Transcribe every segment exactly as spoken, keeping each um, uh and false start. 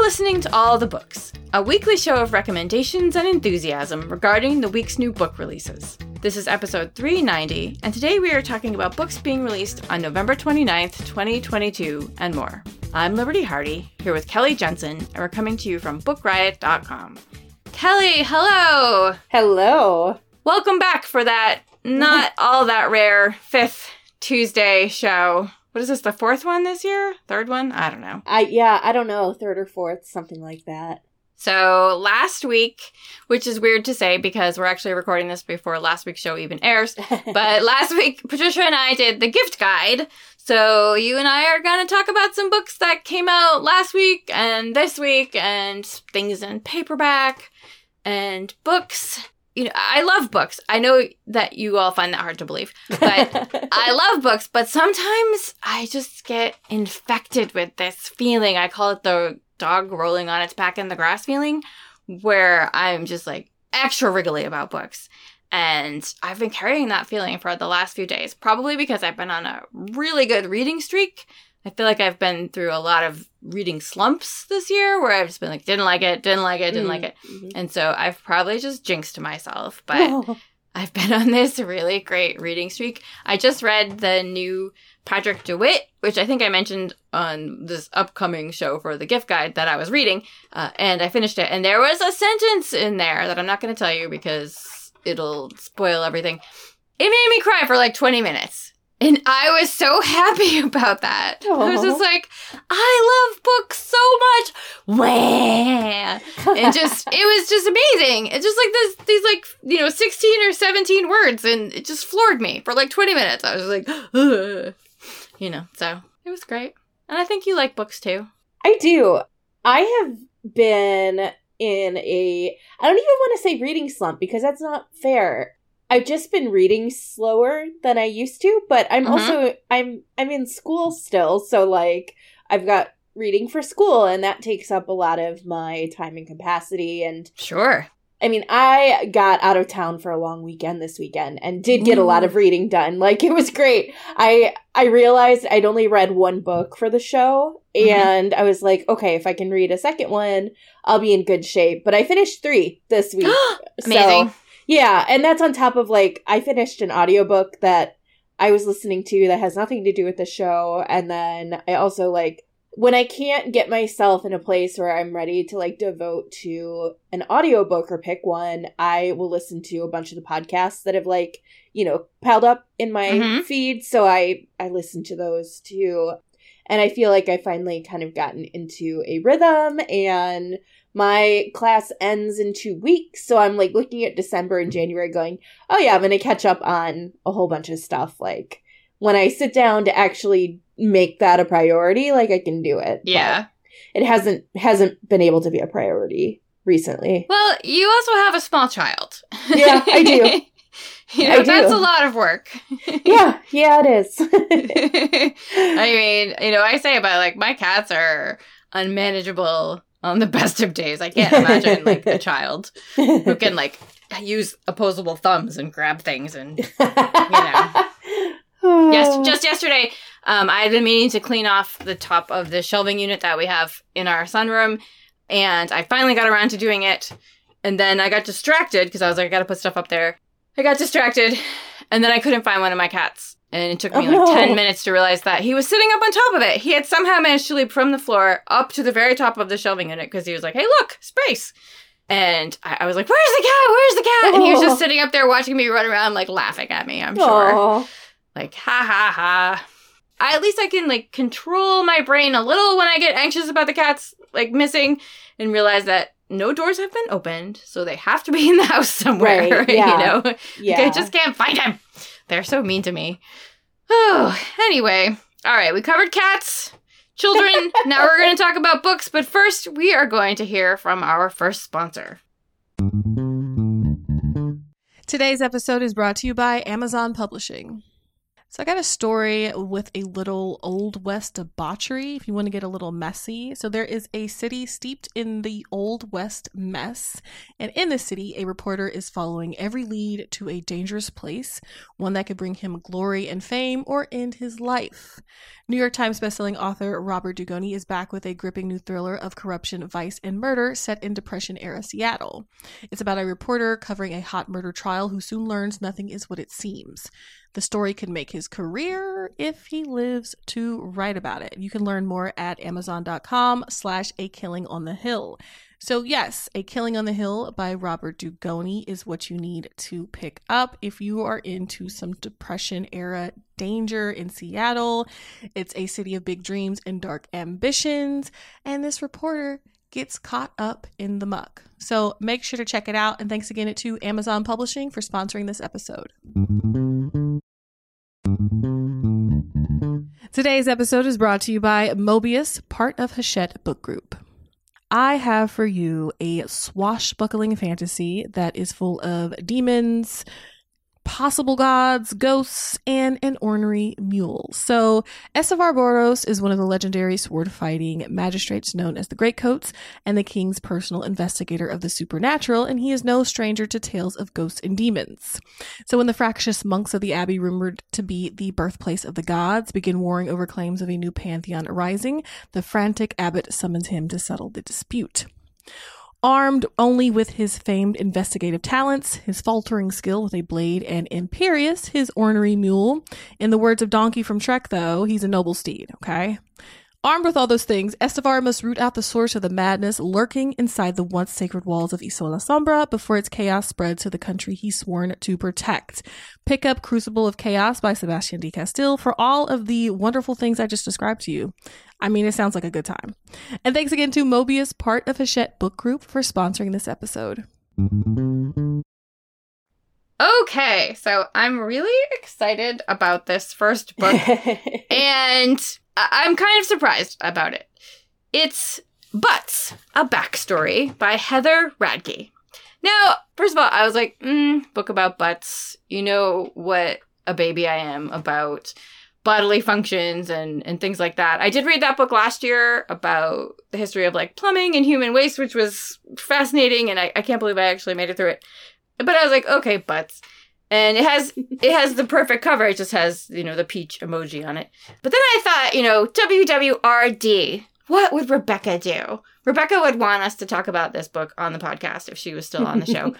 listening to All the Books, a weekly show of recommendations and enthusiasm regarding the week's new book releases. This is episode three ninety, and today we are talking about books being released on November twenty-ninth, twenty twenty-two, and more. I'm Liberty Hardy, here with Kelly Jensen, and we're coming to you from book riot dot com. Kelly, hello! Hello! Welcome back for that not all that rare fifth Tuesday show. What is this, the fourth one this year? Third one? I don't know. I Yeah, I don't know. Third or fourth, something like that. So last week, which is weird to say because we're actually recording this before last week's show even airs, but last week, Patricia and I did the gift guide. So you and I are going to talk about some books that came out last week and this week and things in paperback and books. You know, I love books. I know that you all find that hard to believe, but I love books. But sometimes I just get infected with this feeling. I call it the dog rolling on its back in the grass feeling, where I'm just like extra wriggly about books. And I've been carrying that feeling for the last few days, probably because I've been on a really good reading streak. I feel like I've been through a lot of reading slumps this year where I've just been like, didn't like it, didn't like it, didn't mm-hmm. like it. Mm-hmm. And so I've probably just jinxed myself, but oh. I've been on this really great reading streak. I just read the new Patrick DeWitt, which I think I mentioned on this upcoming show for the gift guide that I was reading, uh, and I finished it. And there was a sentence in there that I'm not going to tell you because it'll spoil everything. It made me cry for like twenty minutes. And I was so happy about that. Aww. I was just like, I love books so much. Wah! And just, it was just amazing. It's just like this, these like, you know, sixteen or seventeen words. And it just floored me for like twenty minutes. I was like, ugh. You know, so it was great. And I think you like books too. I do. I have been in a, I don't even want to say reading slump because that's not fair. I've just been reading slower than I used to, but I'm mm-hmm. also, I'm I'm in school still, so, like, I've got reading for school, and that takes up a lot of my time and capacity, and... Sure. I mean, I got out of town for a long weekend this weekend, and did get Ooh. a lot of reading done. Like, it was great. I I realized I'd only read one book for the show, mm-hmm. and I was like, okay, if I can read a second one, I'll be in good shape. But I finished three this week. Amazing. So, yeah, and that's on top of, like, I finished an audiobook that I was listening to that has nothing to do with the show, and then I also, like, when I can't get myself in a place where I'm ready to, like, devote to an audiobook or pick one, I will listen to a bunch of the podcasts that have, like, you know, piled up in my mm-hmm. feed, so I, I listen to those, too. And I feel like I finally kind of gotten into a rhythm, and my class ends in two weeks, so I'm, like, looking at December and January going, oh, yeah, I'm going to catch up on a whole bunch of stuff. Like, when I sit down to actually make that a priority, like, I can do it. Yeah. But it hasn't hasn't been able to be a priority recently. Well, you also have a small child. Yeah, I do. You know, I that's do. a lot of work. yeah, yeah, it is. I mean, you know, I say about, like, my cats are unmanageable on the best of days. I can't imagine, like, a child who can, like, use opposable thumbs and grab things and, you know. yes, just yesterday, um, I had been meaning to clean off the top of the shelving unit that we have in our sunroom, and I finally got around to doing it, and then I got distracted because I was like, I gotta put stuff up there. I got distracted, and then I couldn't find one of my cats. And it took me, oh, like, no. ten minutes to realize that he was sitting up on top of it. He had somehow managed to leap from the floor up to the very top of the shelving unit because he was like, hey, look, space. And I, I was like, where's the cat? Where's the cat? Oh. And he was just sitting up there watching me run around, like, laughing at me, I'm sure. Oh. Like, ha, ha, ha. I, at least I can, like, control my brain a little when I get anxious about the cats, like, missing and realize that no doors have been opened, so they have to be in the house somewhere, right, yeah. you know? Yeah. Like, I just can't find them. They're so mean to me. Oh, anyway. All right, we covered cats, children. Now we're going to talk about books, but first we are going to hear from our first sponsor. Today's episode is brought to you by Amazon Publishing. So I got a story with a little Old West debauchery, if you want to get a little messy. So there is a city steeped in the Old West mess, and in the city, a reporter is following every lead to a dangerous place, one that could bring him glory and fame or end his life. New York Times bestselling author Robert Dugoni is back with a gripping new thriller of corruption, vice, and murder set in Depression-era Seattle. It's about a reporter covering a hot murder trial who soon learns nothing is what it seems. The story could make his career if he lives to write about it. You can learn more at amazon.com slash A Killing on the Hill. So yes, A Killing on the Hill by Robert Dugoni is what you need to pick up if you are into some Depression-era danger in Seattle. It's a city of big dreams and dark ambitions, and this reporter gets caught up in the muck. So make sure to check it out, and thanks again to Amazon Publishing for sponsoring this episode. Today's episode is brought to you by Mobius, part of Hachette Book Group. I have for you a swashbuckling fantasy that is full of demons, possible gods, ghosts, and an ornery mule. So, Estevar Boros is one of the legendary sword-fighting magistrates known as the Greatcoats and the king's personal investigator of the supernatural, and he is no stranger to tales of ghosts and demons. So when the fractious monks of the abbey, rumored to be the birthplace of the gods, begin warring over claims of a new pantheon arising, the frantic abbot summons him to settle the dispute. Armed only with his famed investigative talents, his faltering skill with a blade, and imperious, his ornery mule. In the words of Donkey from Shrek, though, he's a noble steed, okay? Armed with all those things, Estevar must root out the source of the madness lurking inside the once sacred walls of Isola Sombra before its chaos spreads to the country he's sworn to protect. Pick up Crucible of Chaos by Sebastian de Castile for all of the wonderful things I just described to you. I mean, it sounds like a good time. And thanks again to Mobius, part of Hachette Book Group, for sponsoring this episode. Okay, so I'm really excited about this first book, and I'm kind of surprised about it. It's Butts, a Backstory by Heather Radke. Now, first of all, I was like, mm, book about butts. You know what a baby I am about bodily functions and, and things like that. I did read that book last year about the history of like plumbing and human waste, which was fascinating, and I, I can't believe I actually made it through it. But I was like, okay, butts. And it has it has the perfect cover. It just has, you know, the peach emoji on it. But then I thought, you know, W W R D, what would Rebecca do? Rebecca would want us to talk about this book on the podcast if she was still on the show.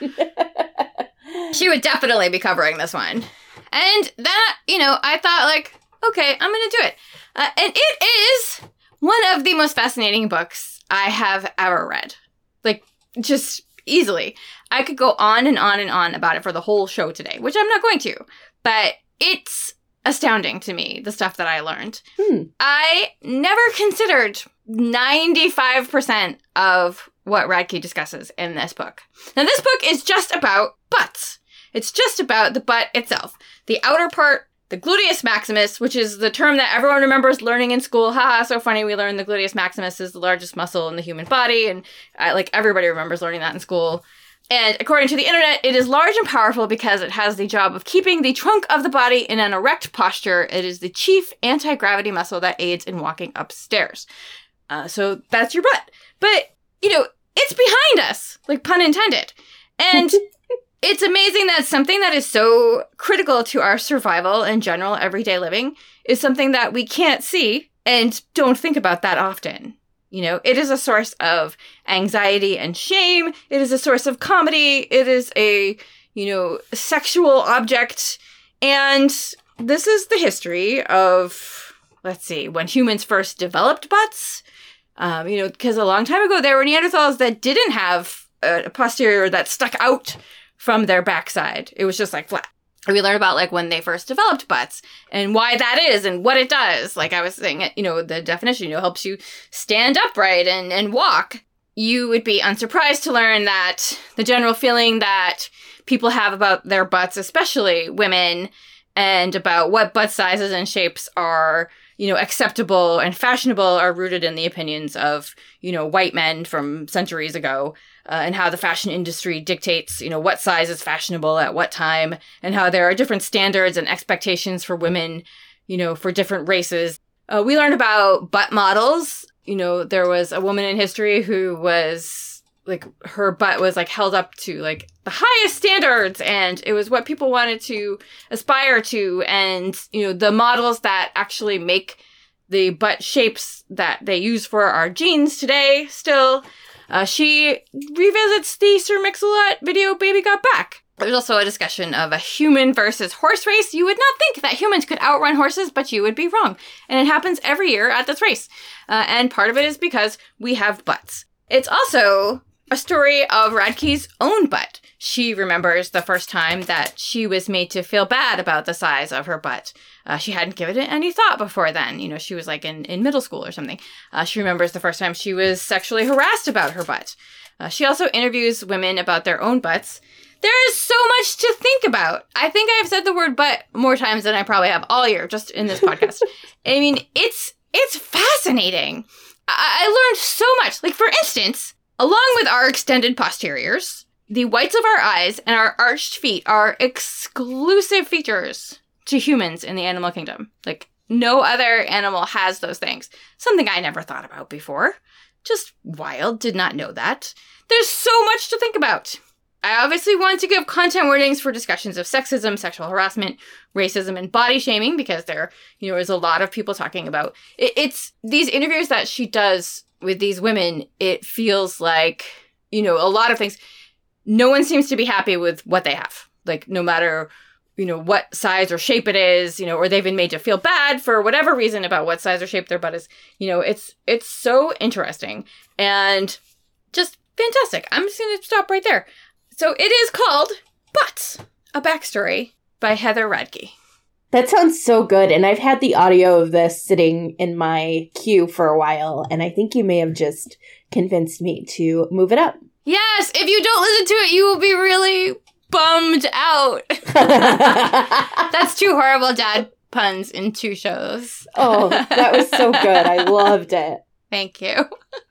She would definitely be covering this one. And that, you know, I thought like, okay, I'm going to do it. Uh, and it is one of the most fascinating books I have ever read. Like, just easily. I could go on and on and on about it for the whole show today, which I'm not going to. But it's astounding to me, the stuff that I learned. Hmm. I never considered ninety-five percent of what Radke discusses in this book. Now, this book is just about butts. It's just about the butt itself. The outer part, the gluteus maximus, which is the term that everyone remembers learning in school. Haha, so funny, we learned the gluteus maximus is the largest muscle in the human body, and uh, like everybody remembers learning that in school. And according to the internet, it is large and powerful because it has the job of keeping the trunk of the body in an erect posture. It is the chief anti-gravity muscle that aids in walking upstairs. Uh, so that's your butt. But, you know, it's behind us, like pun intended. And it's amazing that something that is so critical to our survival and general everyday living is something that we can't see and don't think about that often. You know, it is a source of anxiety and shame. It is a source of comedy. It is a, you know, sexual object. And this is the history of, let's see, when humans first developed butts. Um, you know, because a long time ago, there were Neanderthals that didn't have a posterior that stuck out from their backside. It was just like flat. We learn about like when they first developed butts and why that is and what it does. Like I was saying, you know, the definition, you know, helps you stand upright and, and walk. You would be unsurprised to learn that the general feeling that people have about their butts, especially women, and about what butt sizes and shapes are, you know, acceptable and fashionable are rooted in the opinions of, you know, white men from centuries ago. Uh, and how the fashion industry dictates, you know, what size is fashionable at what time, and how there are different standards and expectations for women, you know, for different races. Uh, we learned about butt models. You know, there was a woman in history who was, like, her butt was, like, held up to, like, the highest standards, and it was what people wanted to aspire to. And, you know, the models that actually make the butt shapes that they use for our jeans today still. Uh, she revisits the Sir Mix-a-Lot video Baby Got Back. There's also a discussion of a human versus horse race. You would not think that humans could outrun horses, but you would be wrong. And it happens every year at this race. Uh, and part of it is because we have butts. It's also a story of Radke's own butt. She remembers the first time that she was made to feel bad about the size of her butt. Uh, she hadn't given it any thought before then. You know, she was like in, in middle school or something. Uh, she remembers the first time she was sexually harassed about her butt. Uh, she also interviews women about their own butts. There is so much to think about. I think I've said the word butt more times than I probably have all year just in this podcast. I mean, it's it's fascinating. I-, I learned so much. Like, for instance, along with our extended posteriors, the whites of our eyes and our arched feet are exclusive features to humans in the animal kingdom. Like, no other animal has those things. Something I never thought about before. Just wild. Did not know that. There's so much to think about. I obviously want to give content warnings for discussions of sexism, sexual harassment, racism, and body shaming, because there, you know, is a lot of people talking about it. It's these interviews that she does with these women. It feels like, you know, a lot of things. No one seems to be happy with what they have. Like, no matter, you know, what size or shape it is, you know, or they've been made to feel bad for whatever reason about what size or shape their butt is. You know, it's it's so interesting and just fantastic. I'm just going to stop right there. So it is called Butts, a Backstory by Heather Radke. That sounds so good. And I've had the audio of this sitting in my queue for a while. And I think you may have just convinced me to move it up. Yes, if you don't listen to it, you will be really bummed out. That's two horrible dad puns in two shows. Oh, that was so good. I loved it. Thank you.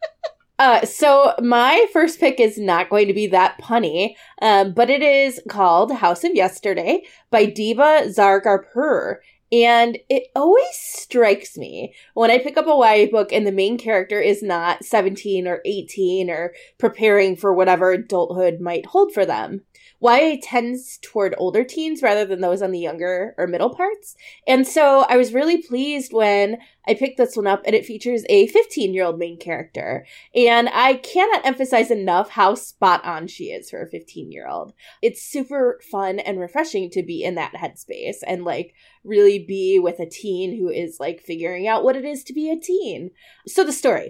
Uh, so my first pick is not going to be that punny, um, but it is called House of Yesterday by Diva Zargarpur. And it always strikes me when I pick up a Y A book and the main character is not seventeen or eighteen or preparing for whatever adulthood might hold for them. Y A tends toward older teens rather than those on the younger or middle parts. And so I was really pleased when I picked this one up and it features a fifteen-year-old main character. And I cannot emphasize enough how spot on she is for a fifteen-year-old. It's super fun and refreshing to be in that headspace and like really be with a teen who is like figuring out what it is to be a teen. So the story.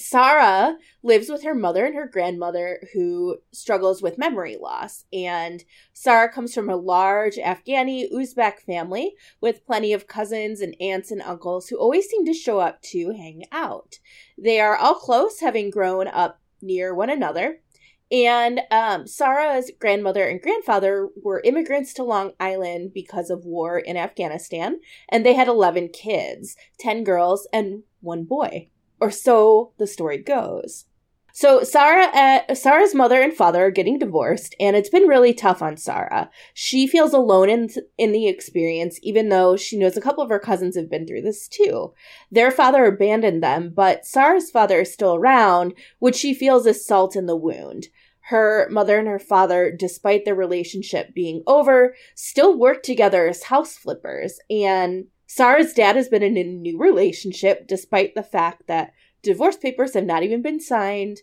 Sarah lives with her mother and her grandmother who struggles with memory loss. And Sarah comes from a large Afghani Uzbek family with plenty of cousins and aunts and uncles who always seem to show up to hang out. They are all close, having grown up near one another. And um, Sarah's grandmother and grandfather were immigrants to Long Island because of war in Afghanistan. And they had eleven kids, ten girls and one boy. Or so the story goes. So Sarah, uh, Sarah's mother and father are getting divorced, and it's been really tough on Sarah. She feels alone in, in the experience, even though she knows a couple of her cousins have been through this too. Their father abandoned them, but Sarah's father is still around, which she feels is salt in the wound. Her mother and her father, despite their relationship being over, still work together as house flippers, and Sarah's dad has been in a new relationship despite the fact that divorce papers have not even been signed.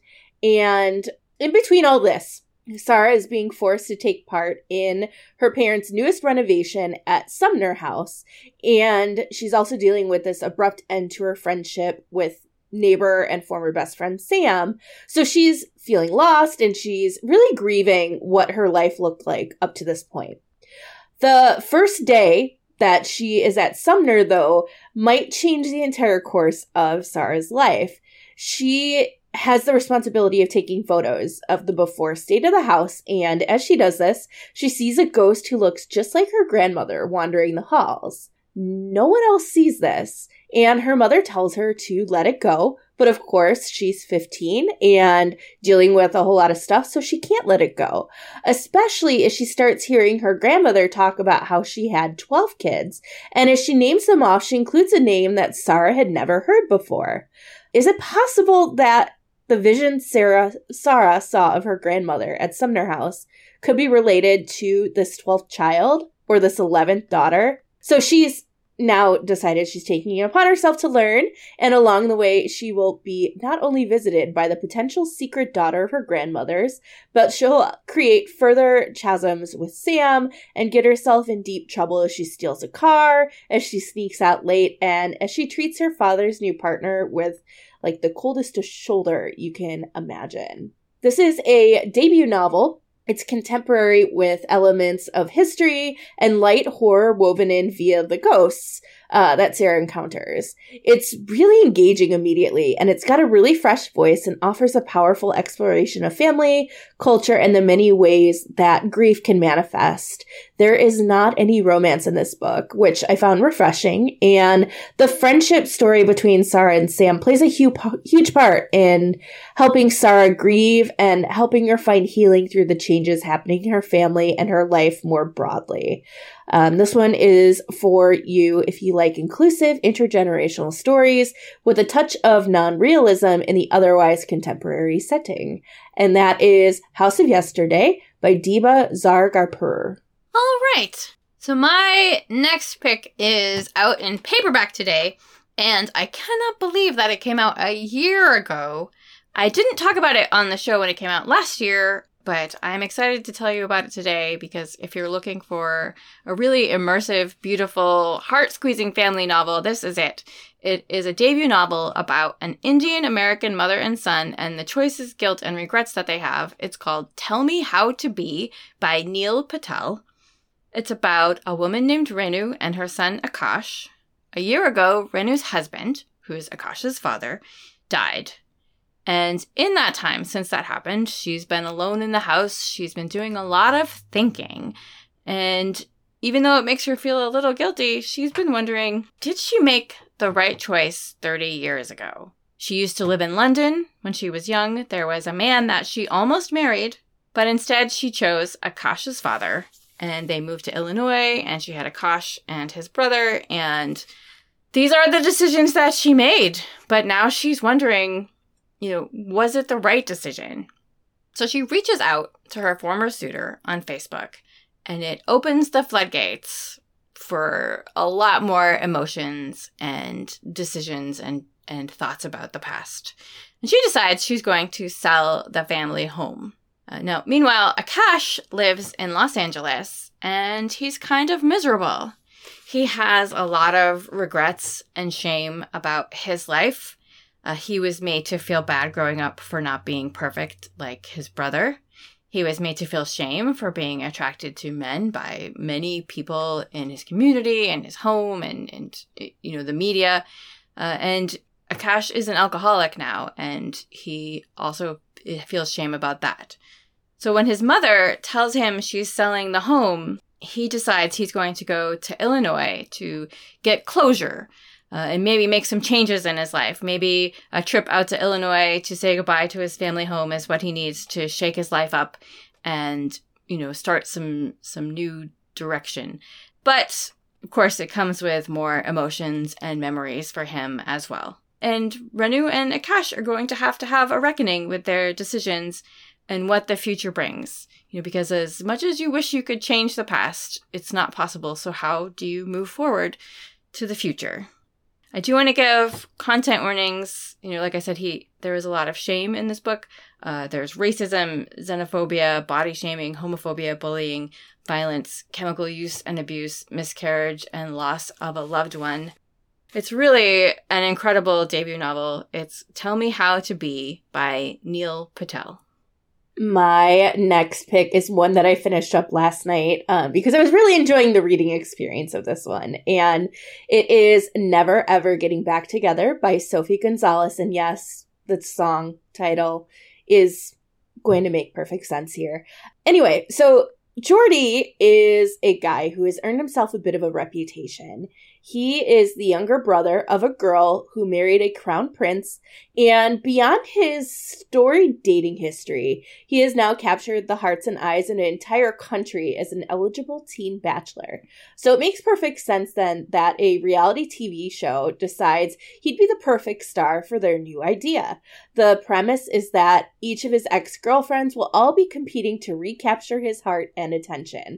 And in between all this, Sarah is being forced to take part in her parents' newest renovation at Sumner House. And she's also dealing with this abrupt end to her friendship with neighbor and former best friend Sam. So she's feeling lost and she's really grieving what her life looked like up to this point. The first day that she is at Sumner, though, might change the entire course of Sarah's life. She has the responsibility of taking photos of the before state of the house, and as she does this, she sees a ghost who looks just like her grandmother wandering the halls. No one else sees this, and her mother tells her to let it go, but of course she's fifteen and dealing with a whole lot of stuff, so she can't let it go, especially as she starts hearing her grandmother talk about how she had twelve kids, and as she names them off, she includes a name that Sarah had never heard before. Is it possible that the vision Sarah, Sarah saw of her grandmother at Sumner House could be related to this twelfth child or this eleventh daughter? So she's now decided she's taking it upon herself to learn, and along the way, she will be not only visited by the potential secret daughter of her grandmother's, but she'll create further chasms with Sam and get herself in deep trouble as she steals a car, as she sneaks out late, and as she treats her father's new partner with, like, the coldest shoulder you can imagine. This is a debut novel. It's contemporary with elements of history and light horror woven in via the ghosts uh, that Sarah encounters. It's really engaging immediately, and it's got a really fresh voice and offers a powerful exploration of family, culture, and the many ways that grief can manifest. There is not any romance in this book, which I found refreshing, and the friendship story between Sarah and Sam plays a huge, huge part in helping Sarah grieve and helping her find healing through the changes happening in her family and her life more broadly. Um, this one is for you if you like inclusive intergenerational stories with a touch of non-realism in the otherwise contemporary setting. And that is House of Yesterday by Deba Zargarpur. All right. So my next pick is out in paperback today, and I cannot believe that it came out a year ago. I didn't talk about it on the show when it came out last year, but I'm excited to tell you about it today because if you're looking for a really immersive, beautiful, heart-squeezing family novel, this is it. It is a debut novel about an Indian American mother and son and the choices, guilt, and regrets that they have. It's called Tell Me How to Be by Neil Patel. It's about a woman named Renu and her son Akash. A year ago, Renu's husband, who is Akash's father, died. And in that time, since that happened, she's been alone in the house. She's been doing a lot of thinking. And even though it makes her feel a little guilty, she's been wondering, did she make the right choice thirty years ago? She used to live in London when she was young. There was a man that she almost married, but instead she chose Akash's father. And they moved to Illinois, and she had Akash and his brother. And these are the decisions that she made. But now she's wondering, you know, was it the right decision? So she reaches out to her former suitor on Facebook, and it opens the floodgates for a lot more emotions and decisions and, and thoughts about the past. And she decides she's going to sell the family home. Uh, now, meanwhile, Akash lives in Los Angeles, and he's kind of miserable. He has a lot of regrets and shame about his life. Uh, he was made to feel bad growing up for not being perfect like his brother. He was made to feel shame for being attracted to men by many people in his community and his home and, and you know, the media. Uh, and Akash is an alcoholic now, and he also feels shame about that. So when his mother tells him she's selling the home, he decides he's going to go to Illinois to get closure. Uh, and maybe make some changes in his life. Maybe a trip out to Illinois to say goodbye to his family home is what he needs to shake his life up and, you know, start some some new direction. But, of course, it comes with more emotions and memories for him as well. And Renu and Akash are going to have to have a reckoning with their decisions and what the future brings. You know, because as much as you wish you could change the past, it's not possible. So how do you move forward to the future? I do want to give content warnings. You know, like I said, he there is a lot of shame in this book. Uh, there's racism, xenophobia, body shaming, homophobia, bullying, violence, chemical use and abuse, miscarriage, and loss of a loved one. It's really an incredible debut novel. It's Tell Me How to Be by Neil Patel. My next pick is one that I finished up last night um, because I was really enjoying the reading experience of this one. And it is Never Ever Getting Back Together by Sophie Gonzalez. And yes, the song title is going to make perfect sense here. Anyway, so Jordy is a guy who has earned himself a bit of a reputation. He is the younger brother of a girl who married a crown prince, and beyond his storied dating history, he has now captured the hearts and eyes of an entire country as an eligible teen bachelor. So it makes perfect sense then that a reality T V show decides he'd be the perfect star for their new idea. The premise is that each of his ex-girlfriends will all be competing to recapture his heart and attention.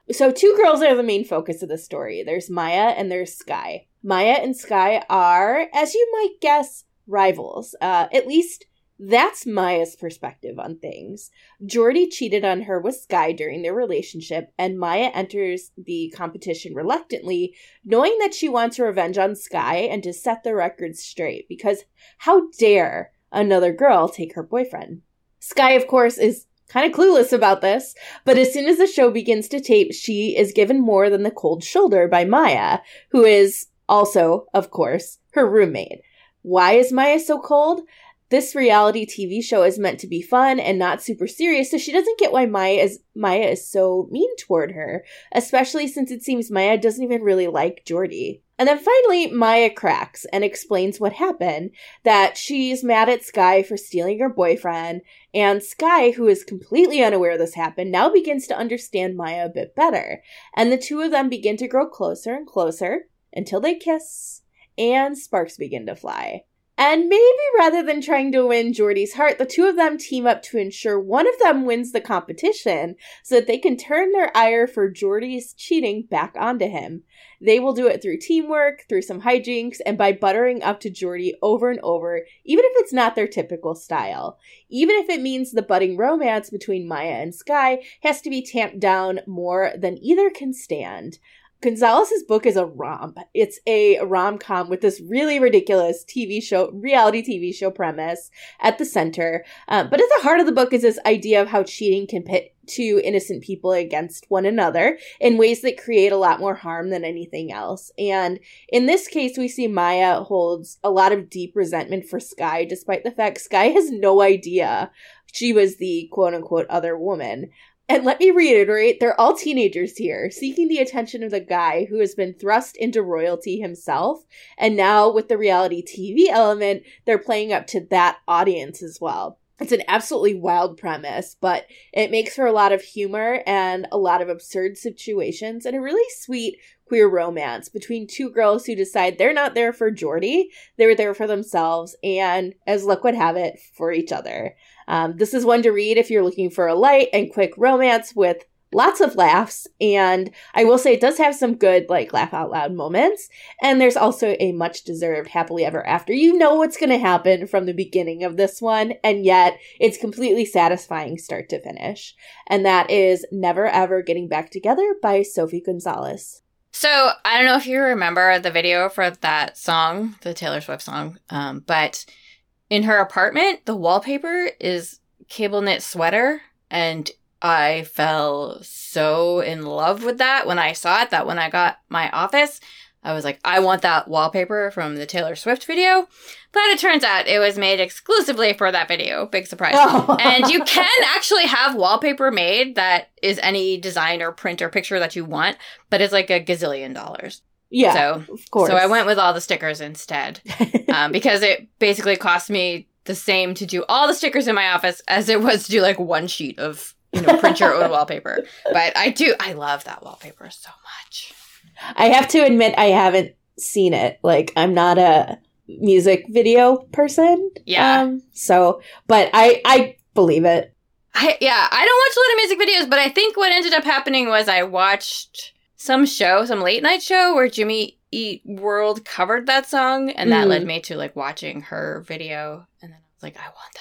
So two girls are the main focus of the story. There's Maya and there's Sky. Maya and Sky are, as you might guess, rivals. Uh, at least that's Maya's perspective on things. Jordy cheated on her with Sky during their relationship, and Maya enters the competition reluctantly, knowing that she wants revenge on Sky and to set the record straight, because how dare another girl take her boyfriend? Sky, of course, is kind of clueless about this, but as soon as the show begins to tape, she is given more than the cold shoulder by Maya, who is also, of course, her roommate. Why is Maya so cold? This reality T V show is meant to be fun and not super serious, so she doesn't get why Maya is Maya is so mean toward her, especially since it seems Maya doesn't even really like Jordy. And then finally, Maya cracks and explains what happened, that she's mad at Sky for stealing her boyfriend, and Sky, who is completely unaware this happened, now begins to understand Maya a bit better. And the two of them begin to grow closer and closer until they kiss, and sparks begin to fly. And maybe rather than trying to win Jordy's heart, the two of them team up to ensure one of them wins the competition so that they can turn their ire for Jordy's cheating back onto him. They will do it through teamwork, through some hijinks, and by buttering up to Jordy over and over, even if it's not their typical style. Even if it means the budding romance between Maya and Sky has to be tamped down more than either can stand. Gonzalez's book is a romp. It's a rom-com with this really ridiculous T V show, reality T V show premise at the center. Um, but at the heart of the book is this idea of how cheating can pit two innocent people against one another in ways that create a lot more harm than anything else. And in this case, we see Maya holds a lot of deep resentment for Sky, despite the fact Sky has no idea she was the quote-unquote other woman. And let me reiterate, they're all teenagers here, seeking the attention of the guy who has been thrust into royalty himself. And now with the reality T V element, they're playing up to that audience as well. It's an absolutely wild premise, but it makes for a lot of humor and a lot of absurd situations and a really sweet queer romance between two girls who decide they're not there for Jordy, they're there for themselves, and as luck would have it, for each other. Um, this is one to read if you're looking for a light and quick romance with lots of laughs, and I will say it does have some good, like, laugh out loud moments, and there's also a much-deserved happily ever after. You know what's going to happen from the beginning of this one, and yet it's completely satisfying start to finish, and that is Never Ever Getting Back Together by Sophie Gonzalez. So, I don't know if you remember the video for that song, the Taylor Swift song, um, but in her apartment, the wallpaper is cable knit sweater, and I fell so in love with that when I saw it, that when I got my office, I was like, I want that wallpaper from the Taylor Swift video. But it turns out it was made exclusively for that video. Big surprise. Oh. And you can actually have wallpaper made that is any design or print or picture that you want, but it's like a gazillion dollars. Yeah, so, of course. So I went with all the stickers instead um, because it basically cost me the same to do all the stickers in my office as it was to do like one sheet of, you know, print your own wallpaper. But I do, I love that wallpaper so much. I have to admit I haven't seen it. Like, I'm not a music video person. Yeah. Um, so, but I, I believe it. I, yeah, I don't watch a lot of music videos, but I think what ended up happening was I watched some show, some late night show where Jimmy Eat World covered that song, and that mm. led me to, like, watching her video, and then I was like, I want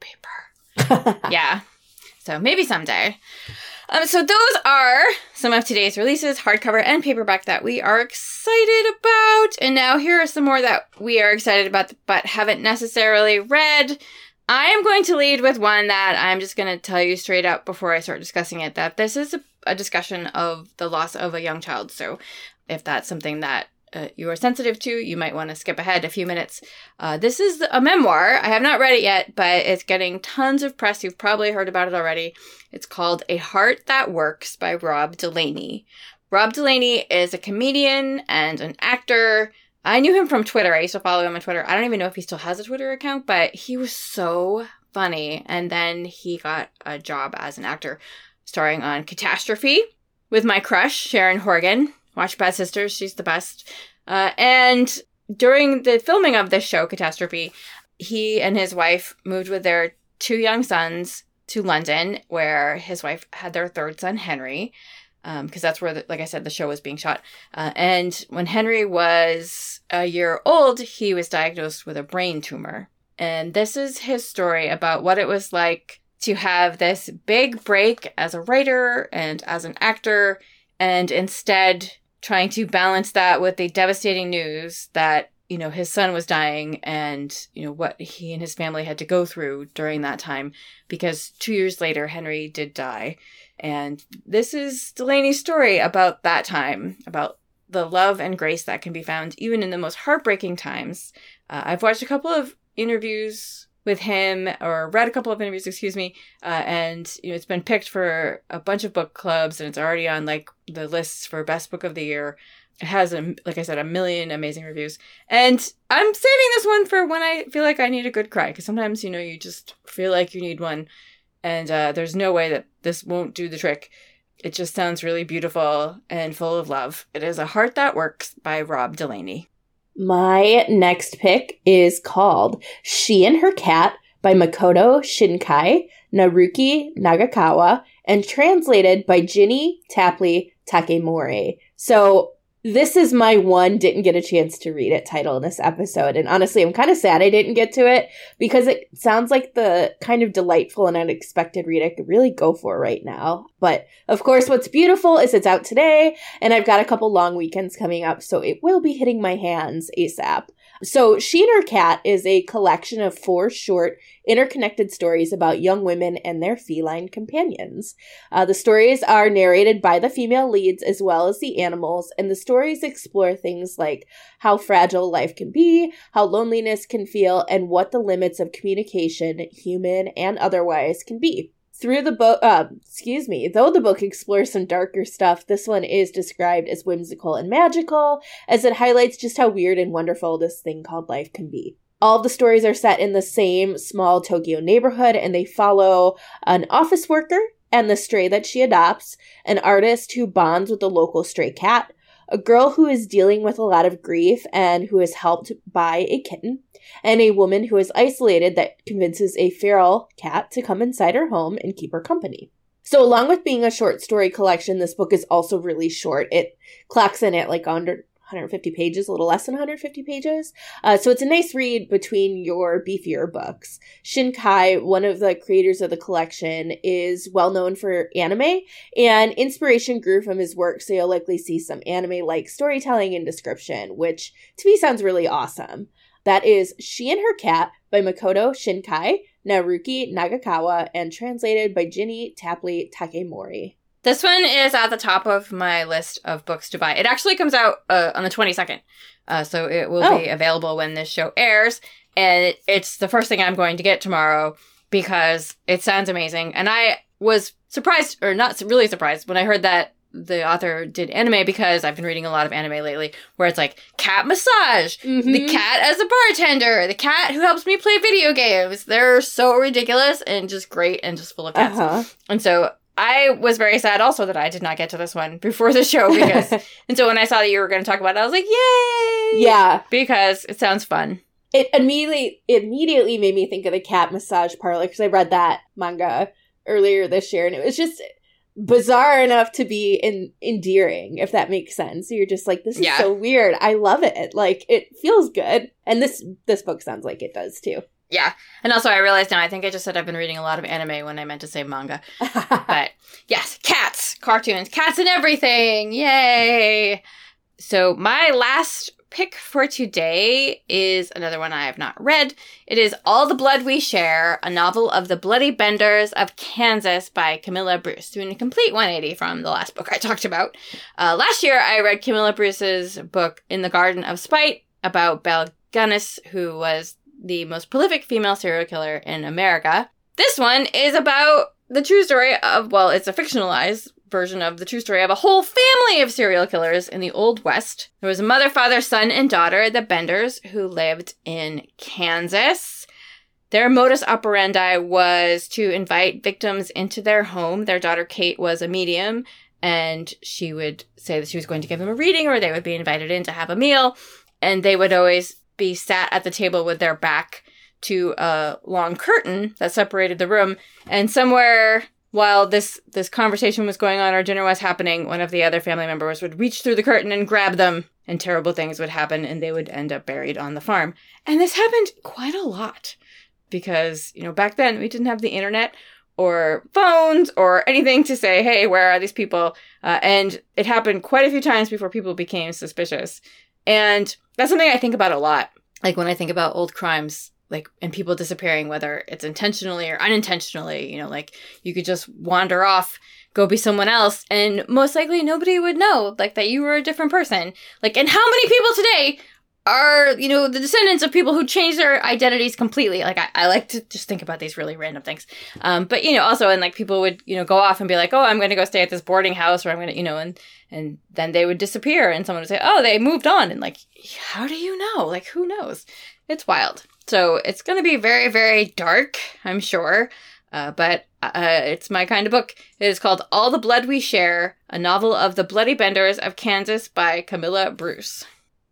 that wallpaper. Yeah. So maybe someday. Um, so those are some of today's releases, hardcover and paperback, that we are excited about. And now here are some more that we are excited about but haven't necessarily read. I am going to lead with one that I'm just going to tell you straight up before I start discussing it, that this is a, a discussion of the loss of a young child. So if that's something that uh, you are sensitive to, you might want to skip ahead a few minutes. Uh, this is a memoir. I have not read it yet, but it's getting tons of press. You've probably heard about it already. It's called A Heart That Works by Rob Delaney. Rob Delaney is a comedian and an actor. I knew him from Twitter. I used to follow him on Twitter. I don't even know if he still has a Twitter account, but he was so funny. And then he got a job as an actor starring on Catastrophe with my crush, Sharon Horgan. Watch Bad Sisters. She's the best. Uh, and during the filming of this show, Catastrophe, he and his wife moved with their two young sons to London, where his wife had their third son, Henry. because um, that's where, the, like I said, the show was being shot. Uh, and when Henry was a year old, he was diagnosed with a brain tumor. And this is his story about what it was like to have this big break as a writer and as an actor, and instead trying to balance that with the devastating news that, you know, his son was dying and, you know, what he and his family had to go through during that time, because two years later, Henry did die. And this is Delaney's story about that time, about the love and grace that can be found even in the most heartbreaking times. Uh, I've watched a couple of interviews with him, or read a couple of interviews, excuse me, uh, and you know it's been picked for a bunch of book clubs, and it's already on like the lists for best book of the year. It has, a, like I said, a million amazing reviews, and I'm saving this one for when I feel like I need a good cry, because sometimes, you know, you just feel like you need one, and uh, there's no way that this won't do the trick. It just sounds really beautiful and full of love. It is A Heart That Works by Rob Delaney. My next pick is called She and Her Cat by Makoto Shinkai, Naruki Nagakawa, and translated by Ginny Tapley Takemori. So this is my one didn't get a chance to read it title in this episode. And honestly, I'm kind of sad I didn't get to it, because it sounds like the kind of delightful and unexpected read I could really go for right now. But of course, what's beautiful is it's out today, and I've got a couple long weekends coming up, so it will be hitting my hands ASAP. So She and Her Cat is a collection of four short, interconnected stories about young women and their feline companions. Uh, the stories are narrated by the female leads as well as the animals, and the stories explore things like how fragile life can be, how loneliness can feel, and what the limits of communication, human and otherwise, can be. Through the book, uh, excuse me, though the book explores some darker stuff, this one is described as whimsical and magical, as it highlights just how weird and wonderful this thing called life can be. All of the stories are set in the same small Tokyo neighborhood, and they follow an office worker and the stray that she adopts, an artist who bonds with a local stray cat, a girl who is dealing with a lot of grief and who is helped by a kitten, and a woman who is isolated that convinces a feral cat to come inside her home and keep her company. So along with being a short story collection, this book is also really short. It clocks in at like under one hundred fifty pages, a little less than one hundred fifty pages. Uh, so it's a nice read between your beefier books. Shinkai, one of the creators of the collection, is well known for anime, and inspiration grew from his work, so you'll likely see some anime-like storytelling and description, which to me sounds really awesome. That is She and Her Cat by Makoto Shinkai, Naruki Nagakawa, and translated by Ginny Tapley Takemori. This one is at the top of my list of books to buy. It actually comes out uh, on the twenty-second, uh, so it will oh. be available when this show airs, and it, it's the first thing I'm going to get tomorrow because it sounds amazing. And I was surprised, or not really surprised, when I heard that the author did anime, because I've been reading a lot of anime lately where it's like cat massage, mm-hmm. the cat as a bartender, the cat who helps me play video games. They're so ridiculous and just great and just full of cats. Uh-huh. And so I was very sad also that I did not get to this one before the show, because and so when I saw that you were going to talk about it, I was like, yay! Yeah. Because it sounds fun. It immediately immediately made me think of the cat massage parlor, because I read that manga earlier this year, and it was just bizarre enough to be in, endearing, if that makes sense. You're just like, this is yeah. so weird. I love it. Like, it feels good. And this this book sounds like it does, too. Yeah. And also, I realized now, I think I just said I've been reading a lot of anime when I meant to say manga. But, yes, cats, cartoons, cats and everything. Yay! So, my last pick for today is another one I have not read. It is All the Blood We Share, a novel of the Bloody Benders of Kansas by Camilla Bruce, doing a complete one eighty from the last book I talked about. Uh, last year, I read Camilla Bruce's book In the Garden of Spite about Belle Gunness, who was the most prolific female serial killer in America. This one is about the true story of, well, it's a fictionalized version of the true story of a whole family of serial killers in the Old West. There was a mother, father, son, and daughter, the Benders, who lived in Kansas. Their modus operandi was to invite victims into their home. Their daughter, Kate, was a medium, and she would say that she was going to give them a reading, or they would be invited in to have a meal, and they would always be sat at the table with their back to a long curtain that separated the room, and somewhere while this this conversation was going on or dinner was happening, one of the other family members would reach through the curtain and grab them, and terrible things would happen, and they would end up buried on the farm. And this happened quite a lot because, you know, back then we didn't have the internet or phones or anything to say, hey, where are these people? Uh, and it happened quite a few times before people became suspicious. And that's something I think about a lot. Like when I think about old crimes, like, and people disappearing, whether it's intentionally or unintentionally, you know, like you could just wander off, go be someone else, and most likely nobody would know, like, that you were a different person. Like, and how many people today are, you know, the descendants of people who changed their identities completely? Like, I, I like to just think about these really random things. Um, but, you know, also, and like people would, you know, go off and be like, oh, I'm going to go stay at this boarding house, or I'm going to, you know, and, and then they would disappear, and someone would say, oh, they moved on. And like, how do you know? Like, who knows? It's wild. So it's going to be very, very dark, I'm sure. Uh, but uh, it's my kind of book. It is called All the Blood We Share, a novel of the Bloody Benders of Kansas by Camilla Bruce.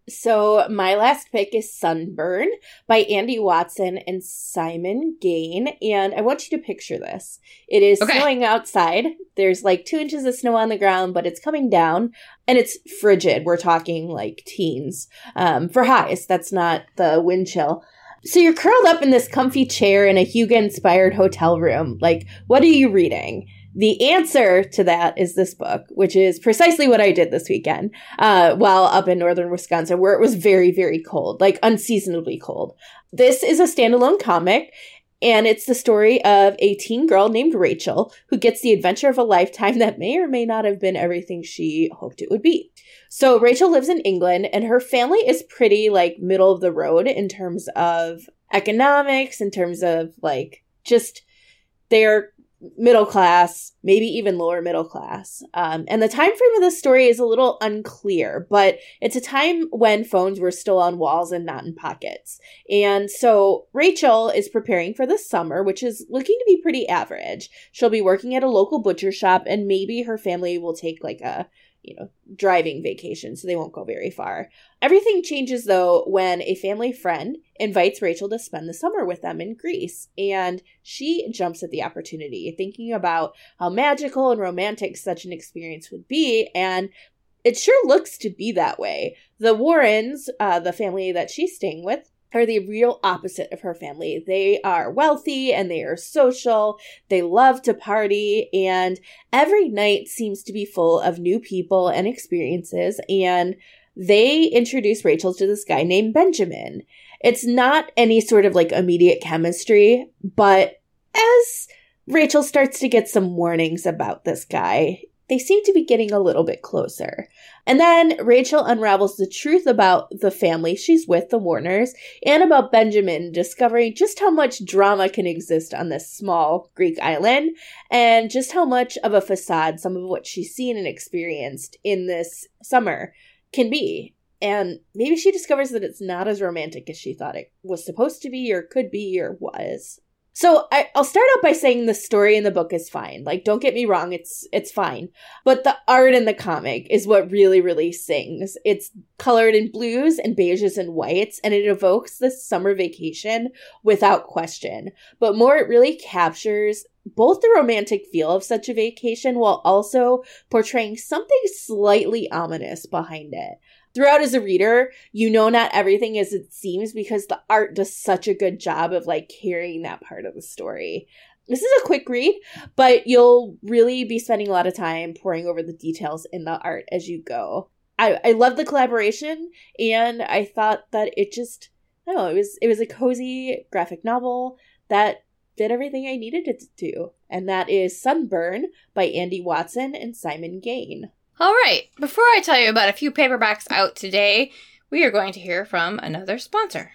So my last pick is Sunburn by Andy Watson and Simon Gain. And I want you to picture this. It is okay. Snowing outside. There's like two inches of snow on the ground, but it's coming down. And it's frigid. We're talking like teens um, for highs. That's not the wind chill. So you're curled up in this comfy chair in a Hugo-inspired hotel room. Like, what are you reading? The answer to that is this book, which is precisely what I did this weekend uh, while up in northern Wisconsin, where it was very, very cold, like unseasonably cold. This is a standalone comic, and it's the story of a teen girl named Rachel who gets the adventure of a lifetime that may or may not have been everything she hoped it would be. So Rachel lives in England, and her family is pretty, like, middle of the road in terms of economics, in terms of, like, just they're middle class, maybe even lower middle class. Um, and the time frame of the story is a little unclear, but it's a time when phones were still on walls and not in pockets. And so Rachel is preparing for the summer, which is looking to be pretty average. She'll be working at a local butcher shop, and maybe her family will take like a you know, driving vacation, so they won't go very far. Everything changes, though, when a family friend invites Rachel to spend the summer with them in Greece, and she jumps at the opportunity, thinking about how magical and romantic such an experience would be, and it sure looks to be that way. The Warrens, uh, the family that she's staying with, are the real opposite of her family. They are wealthy and they are social. They love to party, and every night seems to be full of new people and experiences. And they introduce Rachel to this guy named Benjamin. It's not any sort of like immediate chemistry, but as Rachel starts to get some warnings about this guy, they seem to be getting a little bit closer. And then Rachel unravels the truth about the family she's with, the Warners, and about Benjamin, discovering just how much drama can exist on this small Greek island, and just how much of a facade some of what she's seen and experienced in this summer can be. And maybe she discovers that it's not as romantic as she thought it was supposed to be, or could be, or was. So I, I'll start out by saying the story in the book is fine. Like, don't get me wrong, it's it's fine. But the art in the comic is what really, really sings. It's colored in blues and beiges and whites, and it evokes this summer vacation without question. But more, it really captures both the romantic feel of such a vacation while also portraying something slightly ominous behind it. Throughout as a reader, you know not everything as it seems because the art does such a good job of like carrying that part of the story. This is a quick read, but you'll really be spending a lot of time poring over the details in the art as you go. I, I love the collaboration, and I thought that it just, I don't know, it was, it was a cozy graphic novel that did everything I needed it to do. And that is Sunburn by Andy Watson and Simon Gain. All right, before I tell you about a few paperbacks out today, we are going to hear from another sponsor.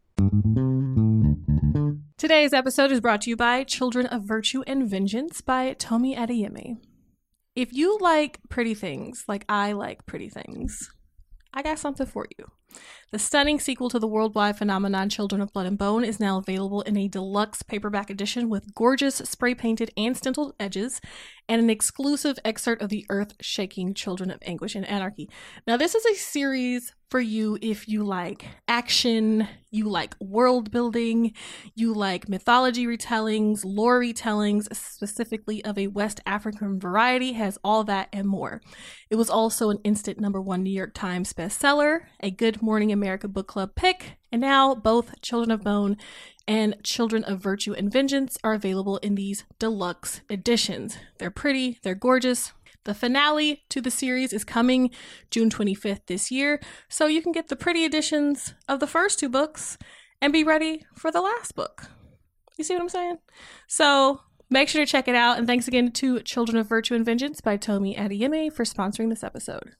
Today's episode is brought to you by Children of Virtue and Vengeance by Tomi Adeyemi. If you like pretty things, like I like pretty things, I got something for you. The stunning sequel to the worldwide phenomenon Children of Blood and Bone is now available in a deluxe paperback edition with gorgeous spray-painted and stenciled edges and an exclusive excerpt of the earth-shaking Children of Anguish and Anarchy. Now, this is a series for you if you like action, you like world building, you like mythology retellings, lore retellings, specifically of a West African variety, has all that and more. It was also an instant number one New York Times bestseller, a Good Morning America Book Club pick, and now both Children of Bone and Children of Virtue and Vengeance are available in these deluxe editions. They're pretty, they're gorgeous. The finale to the series is coming June twenty-fifth this year, so you can get the pretty editions of the first two books and be ready for the last book. You see what I'm saying? So make sure to check it out, and thanks again to Children of Virtue and Vengeance by Tomi Adeyemi for sponsoring this episode.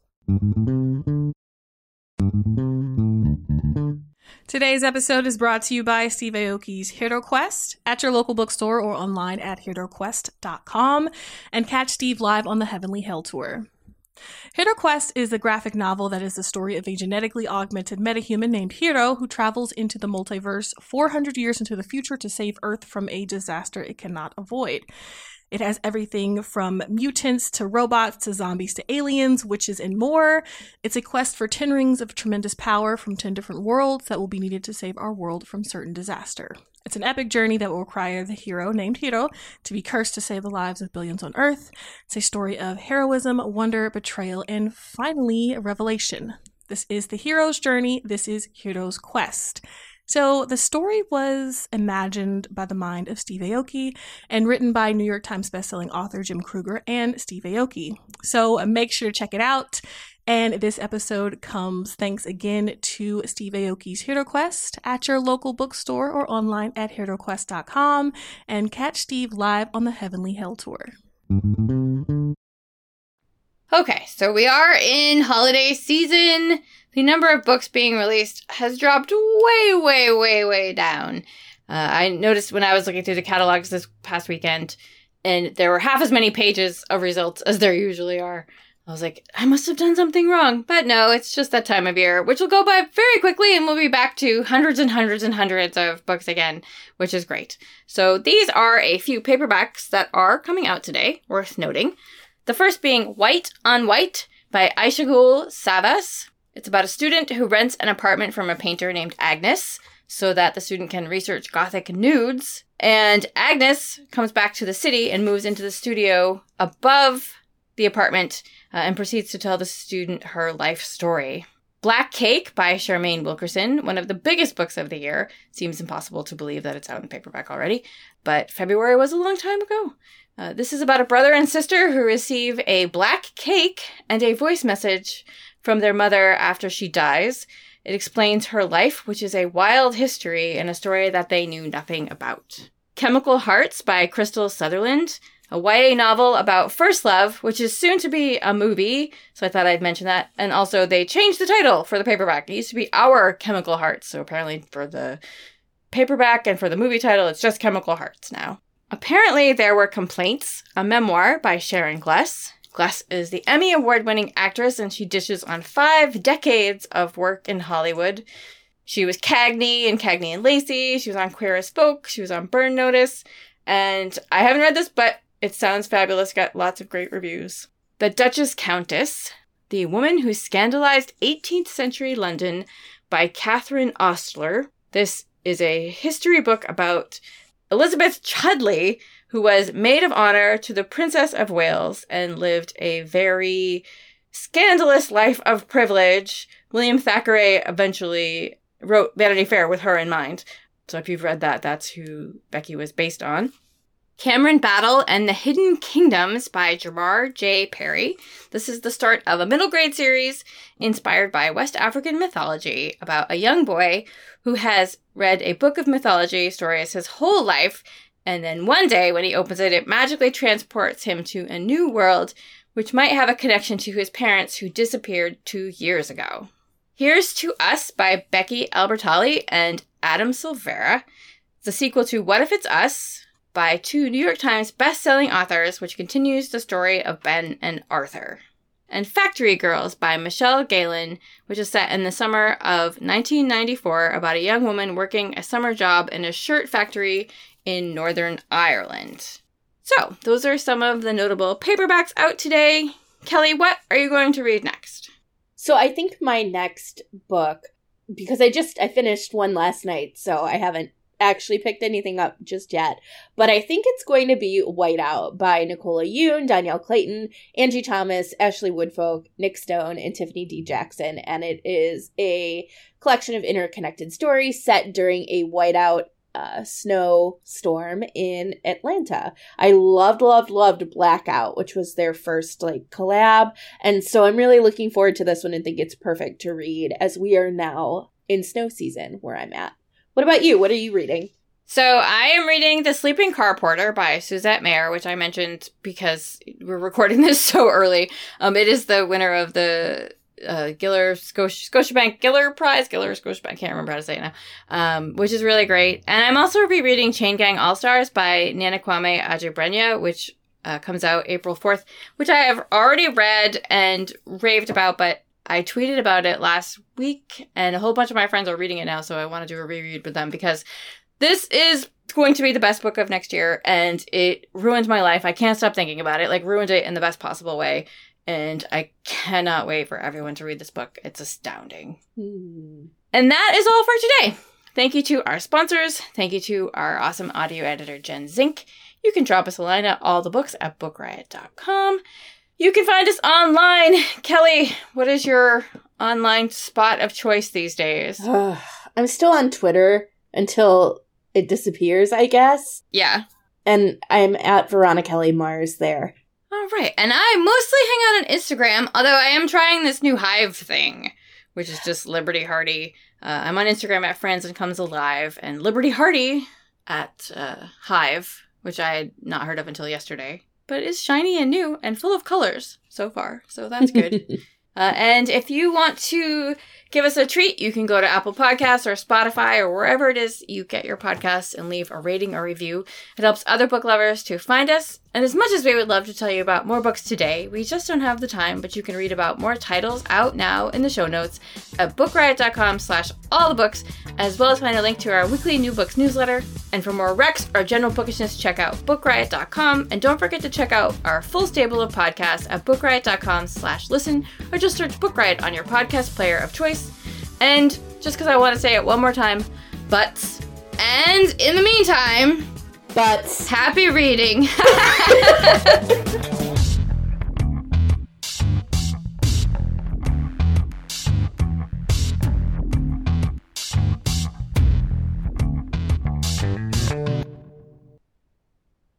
Today's episode is brought to you by Steve Aoki's Hero Quest at your local bookstore or online at hero quest dot com, and catch Steve live on the Heavenly Hell Tour. Hero Quest is a graphic novel that is the story of a genetically augmented metahuman named Hero who travels into the multiverse four hundred years into the future to save Earth from a disaster it cannot avoid. It has everything from mutants to robots to zombies to aliens, witches, and more. It's a quest for ten rings of tremendous power from ten different worlds that will be needed to save our world from certain disaster. It's an epic journey that will require the hero, named Hero, to be cursed to save the lives of billions on Earth. It's a story of heroism, wonder, betrayal, and finally, revelation. This is the hero's journey. This is Hero's quest. So the story was imagined by the mind of Steve Aoki and written by New York Times bestselling author Jim Kruger and Steve Aoki. So make sure to check it out. And this episode comes thanks again to Steve Aoki's Hero Quest at your local bookstore or online at hero quest dot com, and catch Steve live on the Heavenly Hell Tour. Okay, so we are in holiday season. The number of books being released has dropped way, way, way, way down. Uh, I noticed when I was looking through the catalogs this past weekend, and there were half as many pages of results as there usually are. I was like, I must have done something wrong. But no, it's just that time of year, which will go by very quickly, and we'll be back to hundreds and hundreds and hundreds of books again, which is great. So these are a few paperbacks that are coming out today, worth noting. The first being White on White by Ayşegül Savas. It's about a student who rents an apartment from a painter named Agnes so that the student can research Gothic nudes. And Agnes comes back to the city and moves into the studio above the apartment uh, and proceeds to tell the student her life story. Black Cake by Charmaine Wilkerson, one of the biggest books of the year. Seems impossible to believe that it's out in paperback already, but February was a long time ago. Uh, this is about a brother and sister who receive a black cake and a voice message from their mother after she dies. It explains her life, which is a wild history and a story that they knew nothing about. Chemical Hearts by Crystal Sutherland, a Y A novel about first love, which is soon to be a movie, so I thought I'd mention that. And also, they changed the title for the paperback. It used to be Our Chemical Hearts, so apparently for the paperback and for the movie title, it's just Chemical Hearts now. Apparently, there were complaints, a memoir by Sharon Gless. Gless is the Emmy Award-winning actress, and she dishes on five decades of work in Hollywood. She was Cagney in Cagney and Lacey. She was on Queer as Folk. She was on Burn Notice. And I haven't read this, but it sounds fabulous. Got lots of great reviews. The Duchess Countess, The Woman Who Scandalized eighteenth Century London by Catherine Ostler. This is a history book about Elizabeth Chudley, who was maid of honor to the Princess of Wales and lived a very scandalous life of privilege. William Thackeray eventually wrote Vanity Fair with her in mind. So if you've read that, that's who Becky was based on. Cameron Battle and the Hidden Kingdoms by Jamar J. Perry. This is the start of a middle grade series inspired by West African mythology about a young boy who has read a book of mythology stories his whole life, and then one day when he opens it, it magically transports him to a new world which might have a connection to his parents who disappeared two years ago. Here's to Us by Becky Albertalli and Adam Silvera. It's a sequel to What If It's Us by two New York Times best-selling authors, which continues the story of Ben and Arthur. and Factory Girls by Michelle Galen, which is set in the summer of nineteen ninety-four about a young woman working a summer job in a shirt factory in Northern Ireland. So, those are some of the notable paperbacks out today. Kelly, what are you going to read next? So I think my next book, because I just, I finished one last night, so I haven't actually picked anything up just yet, but I think it's going to be Whiteout by Nicola Yoon, Danielle Clayton, Angie Thomas, Ashley Woodfolk, Nick Stone, and Tiffany D. Jackson, and it is a collection of interconnected stories set during a whiteout Uh, snowstorm in Atlanta. I loved, loved, loved Blackout, which was their first like collab, and so I'm really looking forward to this one and think it's perfect to read as we are now in snow season where I'm at. What about you? What are you reading? So I am reading The Sleeping Car Porter by Suzette Mayer, which I mentioned because we're recording this so early. Um, it is the winner of the Uh, Giller, Scotia, Scotiabank Giller Prize, Giller, Scotiabank, I can't remember how to say it now, um, which is really great. And I'm also rereading Chain Gang All-Stars by Nana Kwame Adjei-Brenyah, which uh, comes out April fourth, which I have already read and raved about, but I tweeted about it last week, and a whole bunch of my friends are reading it now, so I want to do a reread with them, because this is going to be the best book of next year, and it ruined my life. I can't stop thinking about it, like, ruined it in the best possible way. And I cannot wait for everyone to read this book. It's astounding. Hmm. And that is all for today. Thank you to our sponsors. Thank you to our awesome audio editor, Jen Zink. You can drop us a line at all the books at book riot dot com. You can find us online. Kelly, what is your online spot of choice these days? I'm still on Twitter until it disappears, I guess. Yeah. And I'm at Veronica Kelly Mars there. All right. And I mostly hang out on Instagram, although I am trying this new Hive thing, which is just Liberty Hardy. Uh, I'm on Instagram at Friends and Comes Alive, and Liberty Hardy at uh, Hive, which I had not heard of until yesterday, but is shiny and new and full of colors so far, so that's good. uh, and if you want to give us a treat, you can go to Apple Podcasts or Spotify or wherever it is you get your podcasts and leave a rating or review. It helps other book lovers to find us. And as much as we would love to tell you about more books today, we just don't have the time, but you can read about more titles out now in the show notes at book riot dot com slash all the books, as well as find a link to our weekly new books newsletter. And for more recs or general bookishness, check out book riot dot com. And don't forget to check out our full stable of podcasts at book riot dot com slash listen, or just search Book Riot on your podcast player of choice. And just because I want to say it one more time, butts. And in the meantime, butts. Happy reading.